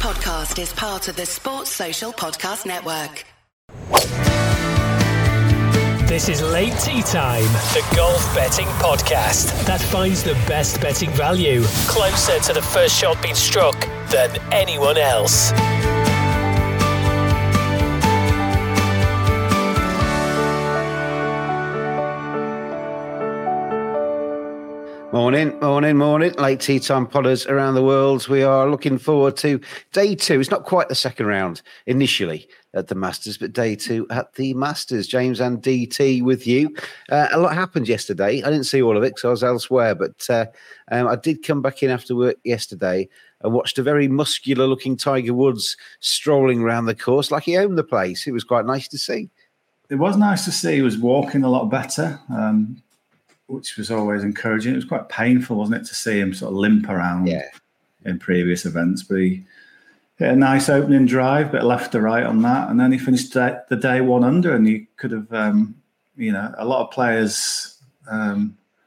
podcast is part of the Sports Social Podcast Network. This is Late Tea Time, the golf betting podcast that finds the best betting value closer to the first shot being struck than anyone else. Morning. Late Tea Time podders around the world. We are looking forward to day two. It's not quite the second round initially at the Masters, but day two at the Masters. James and DT with you. A lot happened yesterday. I didn't see all of it because I was elsewhere, but I did come back in after work yesterday and watched a very muscular-looking Tiger Woods strolling around the course like he owned the place. It was quite nice to see. It was nice to see. He was walking a lot better. Which was always encouraging. It was quite painful, wasn't it, to see him sort of limp around in previous events. But he hit a nice opening drive, bit left to right on that, and then he finished the day 1 under. And he could have, a lot of players, high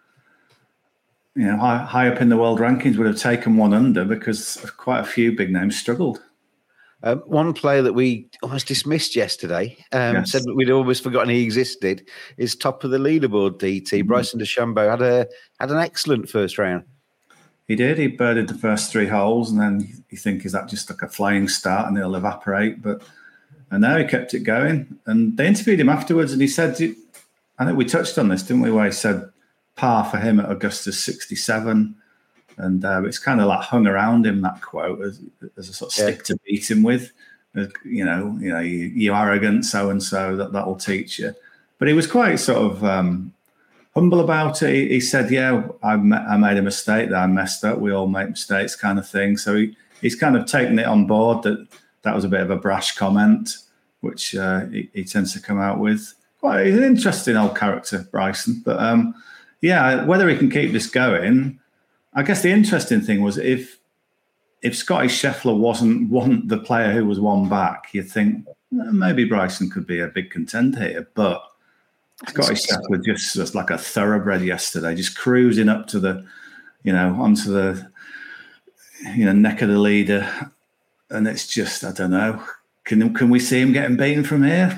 up in the world rankings would have taken 1 under because quite a few big names struggled. One player that we almost dismissed yesterday, said that we'd almost forgotten he existed, is top of the leaderboard, DT. Bryson DeChambeau had an excellent first round. He did. He birdied the first 3 holes, and then you think, is that just like a flying start and it'll evaporate? And now he kept it going. And they interviewed him afterwards, and he said, I think we touched on this, didn't we, where he said par for him at Augusta 67. And it's kind of like hung around him, that quote, as a sort of stick to beat him with. You arrogant so-and-so, that will teach you. But he was quite sort of humble about it. He said, I made a mistake, that I messed up. We all make mistakes kind of thing. So he's kind of taken it on board that was a bit of a brash comment, which he tends to come out with. He's an interesting old character, Bryson. But, whether he can keep this going... I guess the interesting thing was if Scotty Scheffler wasn't the player who was one back, you'd think maybe Bryson could be a big contender here. But Scotty Scheffler just was like a thoroughbred yesterday, just cruising up to the, onto the, neck of the leader, and it's just, I don't know. Can we see him getting beaten from here?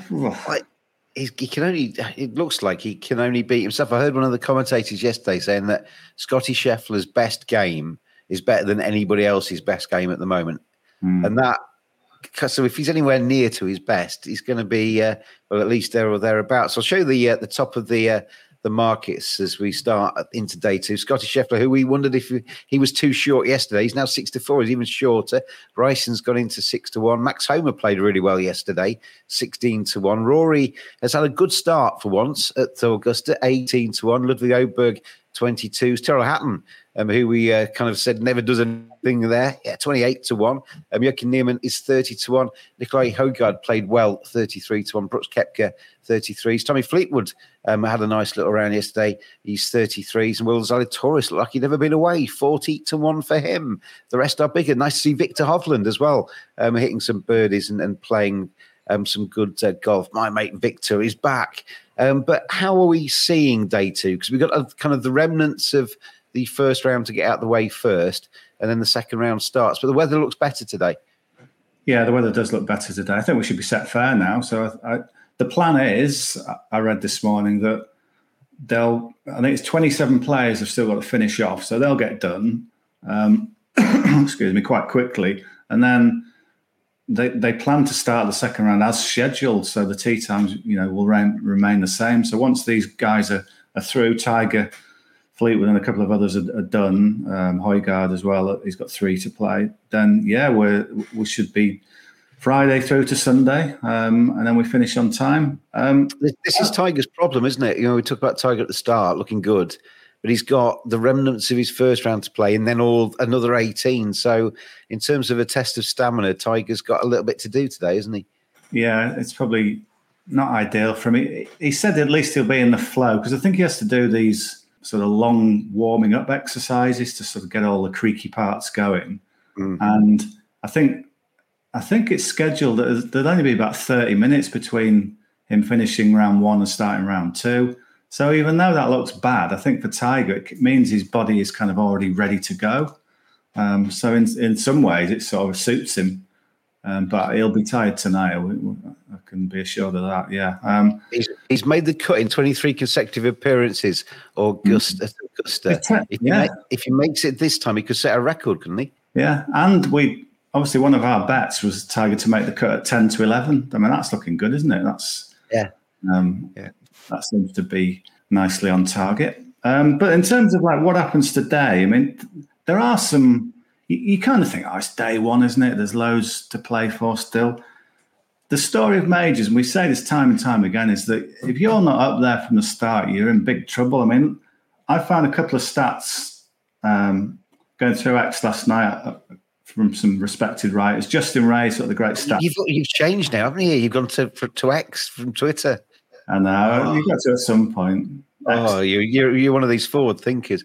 It looks like he can only beat himself. I heard one of the commentators yesterday saying that Scotty Scheffler's best game is better than anybody else's best game at the moment. And so if he's anywhere near to his best, he's going to be, at least there or thereabouts. I'll show the top of the markets as we start into day two. Scotty Scheffler, who we wondered if he was too short yesterday. He's now 6-4. He's even shorter. Bryson's gone into 6-1. Max Homer played really well yesterday, 16-1. Rory has had a good start for once at Augusta, 18-1. Ludwig Åberg, 22. Tyrrell Hatton, who we kind of said never does anything there, 28-1. Joaquin Niemann is 30-1. Nicolai Højgaard played well, 33-1. Brooks Koepka, 33s. Tommy Fleetwood had a nice little round yesterday. He's 33s. And Will Zalatoris looked like he'd never been away, 40-1 for him. The rest are bigger. Nice to see Victor Hovland as well, hitting some birdies and playing some good golf. My mate Victor is back. But how are we seeing day two? Because we've got kind of the remnants of the first round to get out of the way first, and then the second round starts. But the weather looks better today. Yeah, the weather does look better today. I think we should be set fair now. So the plan is, I read this morning that I think it's 27 players have still got to finish off, so they'll get done, excuse me, quite quickly. And then they plan to start the second round as scheduled, so the tee times, will remain the same. So once these guys are through, Tiger, Fleetwood, and a couple of others are done. Højgaard as well, he's got 3 to play. Then we should be Friday through to Sunday, and then we finish on time. This is Tiger's problem, isn't it? We talked about Tiger at the start, looking good, but he's got the remnants of his first round to play, and then another 18. So, in terms of a test of stamina, Tiger's got a little bit to do today, isn't he? Yeah, it's probably not ideal for him. He said at least he'll be in the flow, because I think he has to do these sort of long warming up exercises to sort of get all the creaky parts going. And I think it's scheduled that there'll only be about 30 minutes between him finishing round 1 and starting round 2. So even though that looks bad, I think for Tiger, it means his body is kind of already ready to go. So in some ways, it sort of suits him But he'll be tired tonight. I can be assured of that. Yeah. He's made the cut in 23 consecutive appearances. Augusta. If he makes it this time, he could set a record, couldn't he? Yeah, and obviously one of our bets was Tiger to make the cut at 10 to 11. I mean, that's looking good, isn't it? That seems to be nicely on target. But in terms of like what happens today, I mean, there are some. You kind of think, it's day one, isn't it? There's loads to play for still. The story of majors, and we say this time and time again, is that if you're not up there from the start, you're in big trouble. I mean, I found a couple of stats going through X last night from some respected writers. Justin Ray, sort of the great stats. You've changed now, haven't you? You've gone to X from Twitter. I know. You've got to at some point. Oh, you're one of these forward thinkers.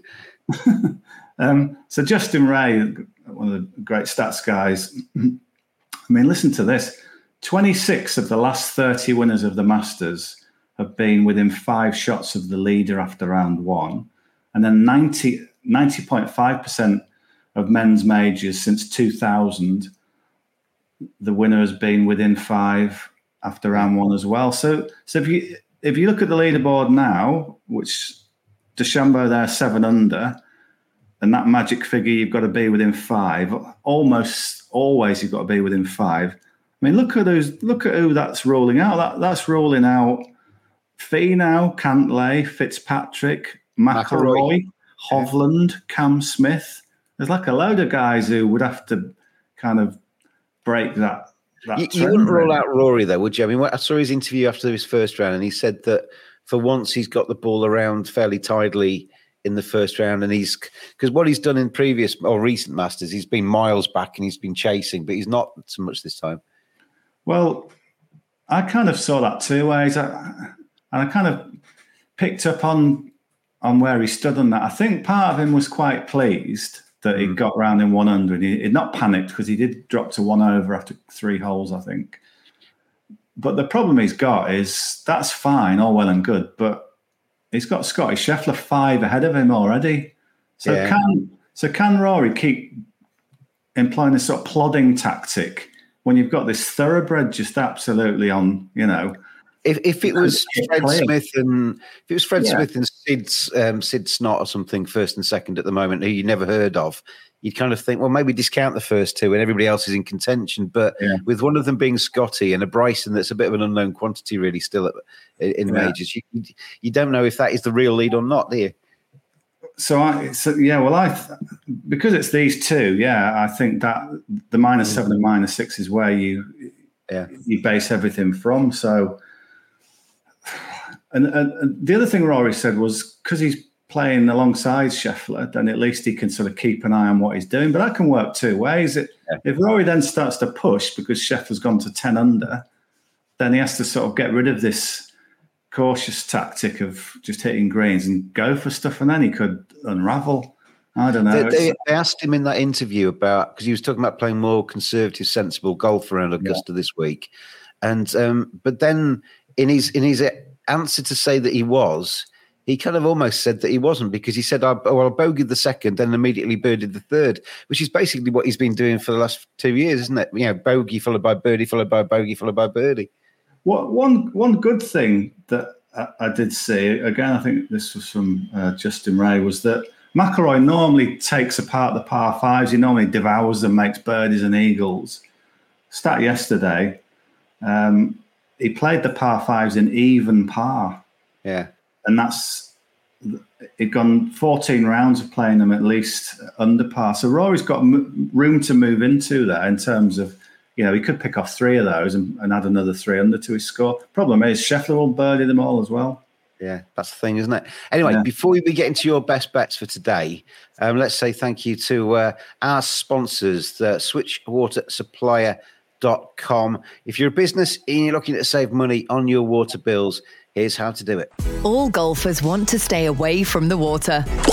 So Justin Ray, one of the great stats guys, I mean, listen to this. 26 of the last 30 winners of the Masters have been within 5 shots of the leader after round 1. And then 90.5% of men's majors since 2000, the winner has been within 5 after round 1 as well. So if you look at the leaderboard now, which DeChambeau there 7 under, and that magic figure, you've got to be within 5. Almost always, you've got to be within 5. I mean, look at who that's ruling out. That's ruling out Finau, Cantlay, Fitzpatrick, McIlroy, Hovland, Cam Smith. There's like a load of guys who would have to kind of break that. You wouldn't rule out Rory, though, would you? I mean, I saw his interview after his first round, and he said that for once he's got the ball around fairly tidily in the first round, and because what he's done in previous or recent Masters, he's been miles back and he's been chasing, but he's not so much this time. Well, I kind of saw that 2 ways. I kind of picked up on where he stood on that. I think part of him was quite pleased that he got round in 1 under, and he'd not panicked because he did drop to 1 over after 3 holes, I think. But the problem he's got is that's fine, all well and good, but he's got Scotty Scheffler 5 ahead of him already. So can Rory keep employing this sort of plodding tactic when you've got this thoroughbred just absolutely on, you know? If it was Fred Smith and Sid Snott or something, first and second at the moment, who you never heard of, you'd kind of think, well, maybe discount the first 2 and everybody else is in contention. But with one of them being Scotty and a Bryson that's a bit of an unknown quantity really still in majors, you don't know if that is the real lead or not, do you? Because it's these 2, I think that the -7 and -6 is where you base everything from. So, and the other thing Rory said was because he's playing alongside Scheffler, then at least he can sort of keep an eye on what he's doing. But that can work 2 ways. If Rory then starts to push because Scheffler's gone to 10 under, then he has to sort of get rid of this cautious tactic of just hitting greens and go for stuff, and then he could unravel. I don't know. They asked him in that interview about, because he was talking about playing more conservative, sensible golf around Augusta this week, and but then in his answer to say that he kind of almost said that he wasn't, because he said, I bogeyed the second, then immediately birdied the third, which is basically what he's been doing for the last 2 years, isn't it? You know, bogey followed by birdie, followed by bogey, followed by birdie. One good thing that I did see, again, I think this was from Justin Ray, was that McIlroy normally takes apart the par 5s. He normally devours them, makes birdies and eagles. Stat yesterday, he played the par 5s in even par. Yeah. And he'd gone 14 rounds of playing them at least under par. So Rory's got room to move into there in terms of, you know, he could pick off 3 of those and add another 3 under to his score. Problem is, Scheffler will birdie them all as well. Yeah, that's the thing, isn't it? Anyway, before we get into your best bets for today, let's say thank you to our sponsors, the switchwatersupplier.com. If you're a business and you're looking to save money on your water bills, here's how to do it. All golfers want to stay away from the water.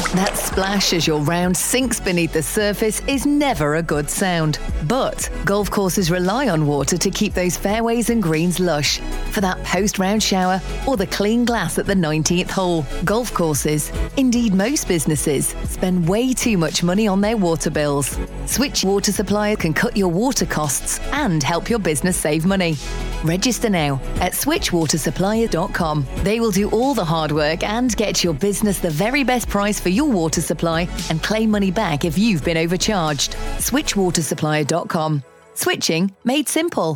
That splash as your round sinks beneath the surface is never a good sound. But golf courses rely on water to keep those fairways and greens lush. For that post-round shower or the clean glass at the 19th hole. Golf courses, indeed most businesses, spend way too much money on their water bills. Switch Water Supply can cut your water costs and help your business save money. Register now at switchwatersupplier.com. They will do all the hard work and get your business the very best price for your water supply and claim money back if you've been overcharged. Switchwatersupplier.com. Switching made simple.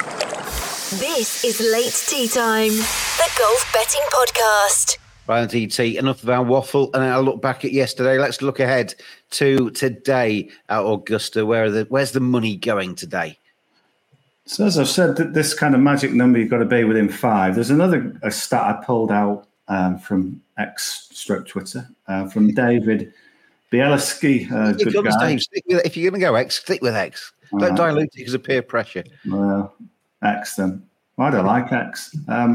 This is Late Tea Time, the golf betting podcast. Right, DT, enough of our waffle and our look back at yesterday. Let's look ahead to today at Augusta. Where's the money going today? So as I've said, this kind of magic number, you've got to be within 5. There's another stat I pulled out from X/Twitter from David Bielski. Good guy. Dave, if you're going to go X, stick with X. Don't dilute it because of peer pressure. Well, X then. I don't like X.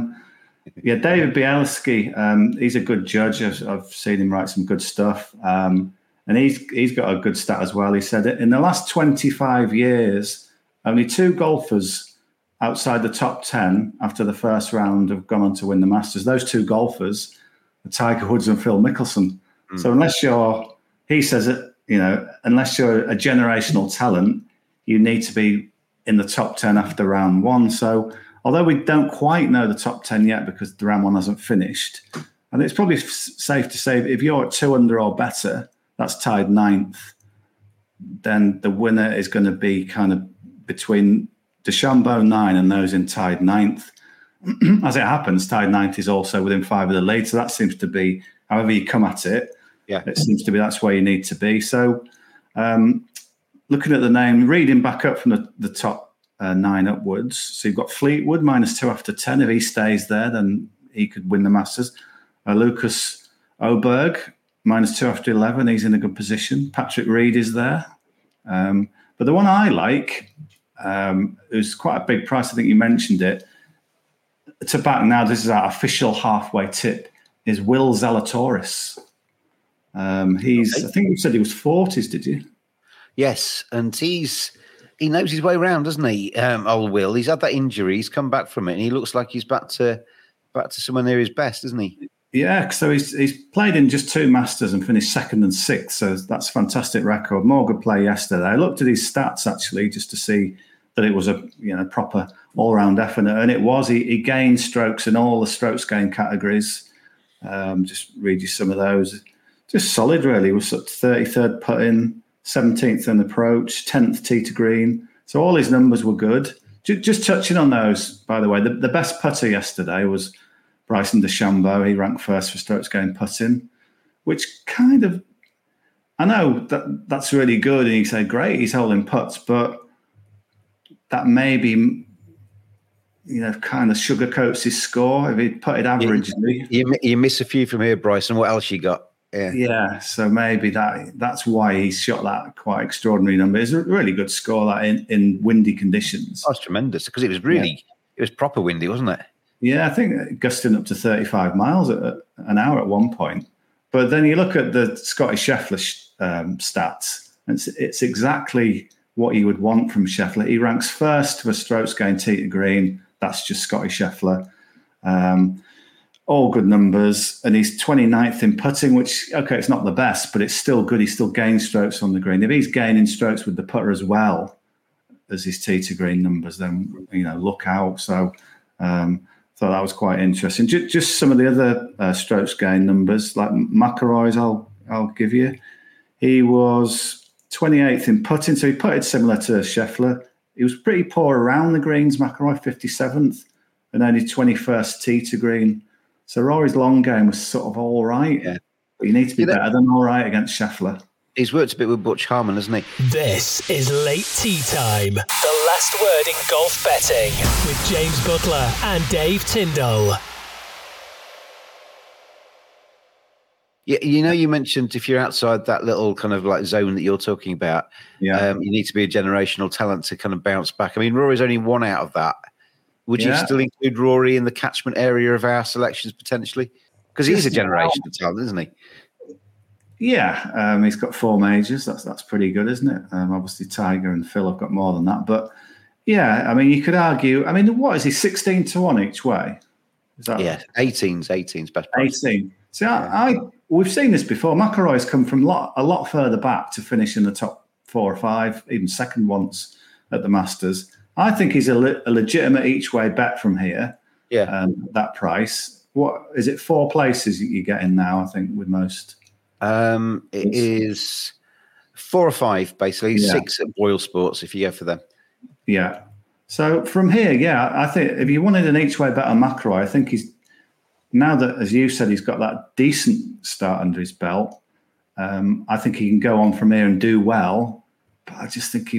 David Bielski, he's a good judge. I've seen him write some good stuff. And he's got a good stat as well. He said in the last 25 years, only 2 golfers outside the top 10 after the first round have gone on to win the Masters. Those 2 golfers are Tiger Woods and Phil Mickelson. So unless he says it, unless you're a generational talent, you need to be in the top 10 after round 1. So although we don't quite know the top 10 yet because the round 1 hasn't finished, and it's probably safe to say if you're at 2 under or better, that's tied 9th, then the winner is going to be kind of between DeChambeau 9 and those in tied 9th. As it happens, tied 9th is also within 5 of the lead. So that seems to be, however you come at it, it seems to be that's where you need to be. So looking at the name, reading back up from the top 9 upwards. So you've got Fleetwood, -2 after 10. If he stays there, then he could win the Masters. Lucas Oberg, -2 after 11. He's in a good position. Patrick Reed is there. But the one I like, who's quite a big price, I think you mentioned it, to back now, this is our official halfway tip, is Will Zalatoris. I think you said he was 40s, did you? Yes, and he knows his way around, doesn't he? Old Will. He's had that injury. He's come back from it, and he looks like he's back to somewhere near his best, isn't he? Yeah, so he's played in just 2 Masters and finished 2nd and 6th. So that's a fantastic record. More good play yesterday. I looked at his stats actually just to see that it was a proper all-round effort, and it was. He gained strokes in all the strokes gained categories. Just read you some of those. Just solid, really. He was at 33rd putting, 17th in approach, 10th tee to green. So all his numbers were good. Just touching on those, by the way, the best putter yesterday was Bryson DeChambeau. He ranked first for strokes gained putting, which kind of, I know that's really good. And you say, great, he's holding putts, but that maybe, kind of sugarcoats his score if he putted averagely. You miss a few from here, Bryson. What else you got? Yeah, so maybe that's why he shot that quite extraordinary number. It's a really good score that in windy conditions. That's tremendous because it was really it was proper windy, wasn't it? Yeah, I think gusting up to 35 miles an hour at one point. But then you look at the Scotty Scheffler stats, and it's exactly what you would want from Scheffler. He ranks first for strokes gained tee to green. That's just Scotty Scheffler. All good numbers. And he's 29th in putting, which, okay, it's not the best, but it's still good. He still gains strokes on the green. If he's gaining strokes with the putter as well as his tee to green numbers, then, look out. So thought that was quite interesting. Just some of the other strokes gained numbers, like McIlroy's, I'll give you. He was 28th in putting, so he putted similar to Scheffler. He was pretty poor around the greens, McIlroy 57th, and only 21st tee to green. So Rory's long game was sort of all right. Yeah. But you need to be better than all right against Scheffler. He's worked a bit with Butch Harmon, hasn't he? This is Late Tea Time, the last word in golf betting with James Butler and Dave Tyndall. Yeah, you mentioned if you're outside that little kind of like zone that you're talking about, you need to be a generational talent to kind of bounce back. I mean, Rory's only one out of that. Would you still include Rory in the catchment area of our selections potentially? Because he's a generational talent, isn't he? Yeah, he's got 4 majors. That's pretty good, isn't it? Obviously, Tiger and Phil have got more than that. But yeah, I mean, you could argue. I mean, what is he? 16-1 each way. Is that 18's best price. 18. See, we've seen this before. McIlroy's come from a lot further back to finish in the top 4 or 5, even second once at the Masters. I think he's a legitimate each way bet from here. Yeah, that price. What is it? 4 places you get in now, I think, with most. It is 4 or 5, basically. 6 at Boyle Sports, if you go for them. Yeah. So from here, I think if you wanted an each way bet on McIlroy, I think he's now that, as you said, he's got that decent start under his belt. I think he can go on from here and do well. But I just think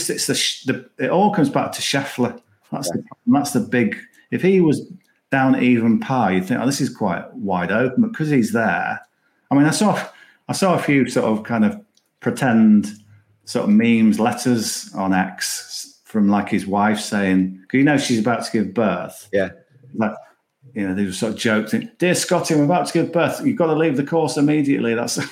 it all comes back to Scheffler. That's the big. If he was down at even par, you'd think, this is quite wide open. But because he's there, I mean, I saw a few sort of kind of pretend sort of memes, letters on X from like his wife saying, because she's about to give birth. Yeah. Like, they were sort of joking, "Dear Scotty, I'm about to give birth. You've got to leave the course immediately." I think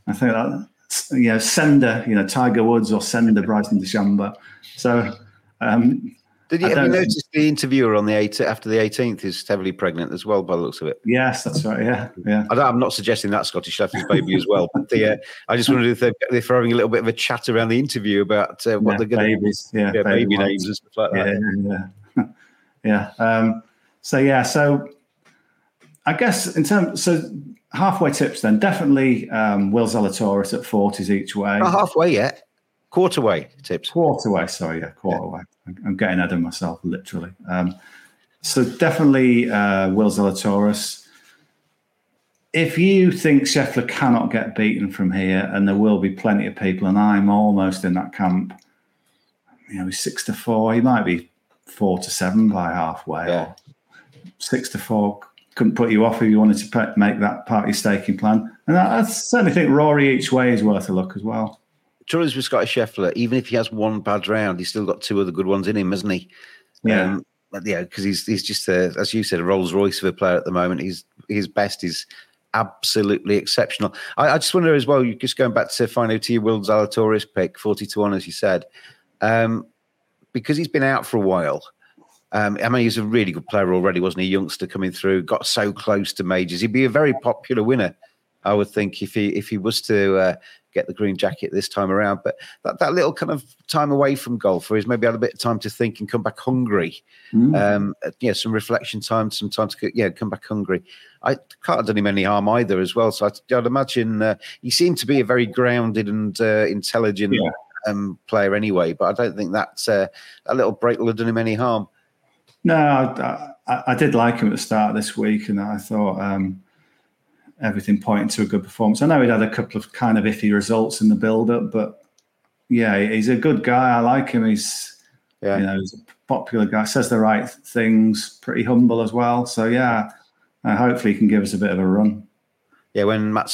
that, send her, Tiger Woods or send her Bryson DeChambeau. So, have you noticed the interviewer on after the 18th is heavily pregnant as well, by the looks of it? Yes, that's right. Yeah. I'm not suggesting that's Scotty Scheffler's baby as well, but I just wondered if they're having a little bit of a chat around the interview about what they're going to baby names and stuff like that. Yeah. So I guess in terms, halfway tips then, definitely Will Zalatoris at 40s each way. Not halfway yet. Quarterway tips. Quarterway. I'm getting ahead of myself, literally. So definitely Will Zalatoris. If you think Scheffler cannot get beaten from here, and there will be plenty of people, and I'm almost in that camp, he's 6-4. He might be 4-7 by halfway. Yeah. 6-4 couldn't put you off if you wanted to make that part of your staking plan. And I certainly think Rory each way is worth a look as well. Trouble is with Scotty Scheffler, even if he has one bad round, he's still got 2 other good ones in him, hasn't he? Yeah. Because he's just, as you said, a Rolls Royce of a player at the moment. His best is absolutely exceptional. I just wonder as well, you're just going back to finally to your Will Zalatoris pick, 40-1, as you said, because he's been out for a while. He's a really good player already, wasn't he? Youngster coming through, got so close to majors. He'd be a very popular winner, I would think, if he was to get the green jacket this time around. But that little kind of time away from golf, where he's maybe had a bit of time to think and come back hungry. Some reflection time, some time to come back hungry. I can't have done him any harm either as well. So I'd imagine he seemed to be a very grounded and intelligent player anyway. But I don't think that little break will have done him any harm. No, I did like him at the start of this week, and I thought everything pointing to a good performance. I know he'd had a couple of kind of iffy results in the build-up, but he's a good guy. I like him. He's he's a popular guy, says the right things, pretty humble as well. So hopefully he can give us a bit of a run. Yeah, when Matt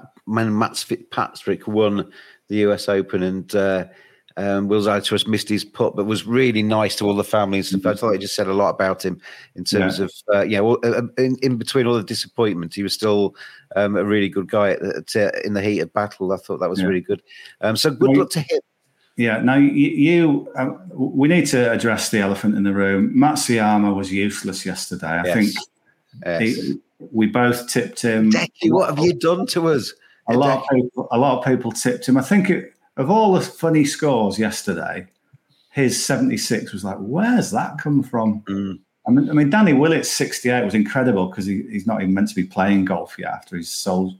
Fitzpatrick won the US Open and Will Zalatoris missed his putt, but was really nice to all the family and stuff. I thought he just said a lot about him in terms of, in between all the disappointment, he was still a really good guy in the heat of battle. I thought that was really good. So good luck to him. Yeah. Now we need to address the elephant in the room. Matsuyama was useless yesterday. I think we both tipped him. Decky, what have you done to us? A lot of people tipped him. I think of all the funny scores yesterday, his 76 was like, where's that come from? I mean, Danny Willett's 68 was incredible because he's not even meant to be playing golf yet after his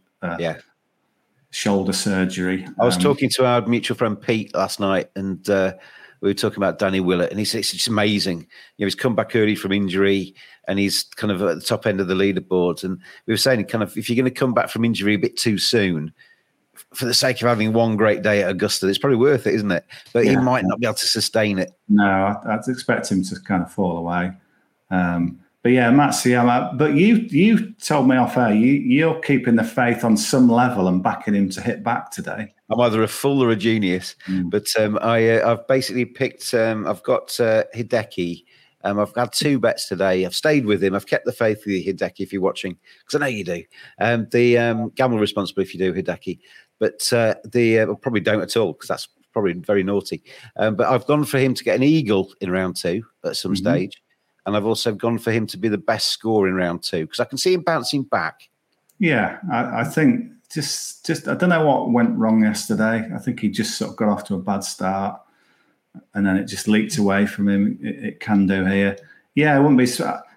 shoulder surgery. I was talking to our mutual friend Pete last night, and we were talking about Danny Willett, and he said it's just amazing. He's come back early from injury, and he's kind of at the top end of the leaderboards. And we were saying, kind of, if you're going to come back from injury a bit too soon, for the sake of having one great day at Augusta, it's probably worth it, isn't it? But he might not be able to sustain it. No, I'd expect him to kind of fall away. But Matsuyama. But you told me off air you're keeping the faith on some level and backing him to hit back today. I'm either a fool or a genius, but I've basically picked. I've got Hideki. I've had 2 bets today. I've stayed with him. I've kept the faith with you, Hideki, if you're watching, because I know you do. Gamble responsibly if you do, Hideki. but probably don't at all, because that's probably very naughty. But I've gone for him to get an eagle in round 2 at some stage. And I've also gone for him to be the best scorer in round 2, because I can see him bouncing back. Yeah, I think just I don't know what went wrong yesterday. I think he just sort of got off to a bad start, and then it just leaked away from him. It can do here. Yeah, it wouldn't be.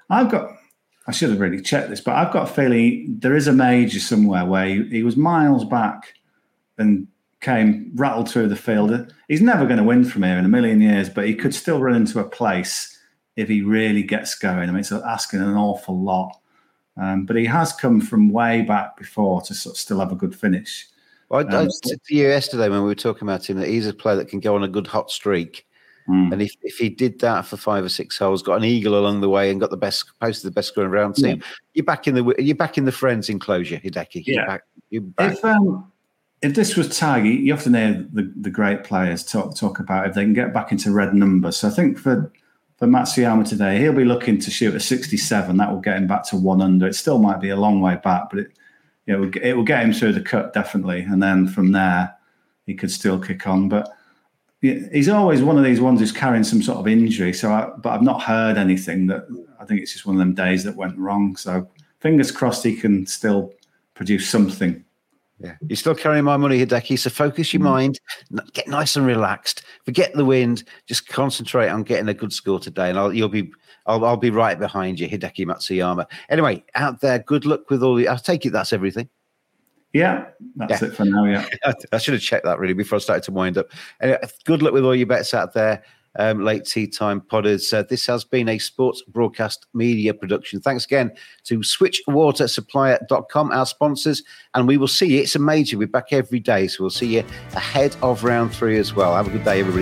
I should have really checked this, but I've got a feeling there is a major somewhere where he was miles back and rattled through the field. He's never going to win from here in a million years, but he could still run into a place if he really gets going. I mean, it's asking an awful lot. But he has come from way back before to sort of still have a good finish. Well, I said to you yesterday when we were talking about him that he's a player that can go on a good hot streak. And if he did that for 5 or 6 holes, got an eagle along the way and got posted the best score in round 2, you're back in the friends enclosure, Hideki. Yeah. You're back. If this was tag, you often hear the great players talk about if they can get back into red numbers. So I think for Matsuyama today, he'll be looking to shoot a 67. That will get him back to 1 under. It still might be a long way back, but it will get him through the cut, definitely. And then from there, he could still kick on. But he's always one of these ones who's carrying some sort of injury. But I've not heard anything. That I think it's just one of them days that went wrong. So fingers crossed he can still produce something. Yeah, you're still carrying my money, Hideki. So focus your mind, get nice and relaxed, forget the wind, just concentrate on getting a good score today, and I'll be right behind you, Hideki Matsuyama. Anyway, out there, good luck with all the. I take it that's everything. Yeah, that's it for now. Yeah, I should have checked that really before I started to wind up. Anyway, good luck with all your bets out there. Late Tea Time Podders. This has been a sports broadcast media production. Thanks again to switchwatersupplier.com, our sponsors, and we will see you. It's a major. We're back every day, so we'll see you ahead of round 3 as well. Have a good day, everybody.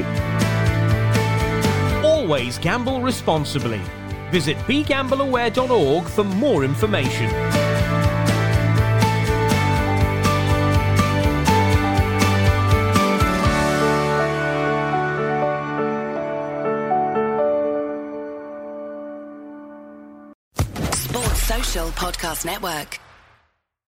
Always gamble responsibly. Visit begambleaware.org for more information. Social Podcast Network.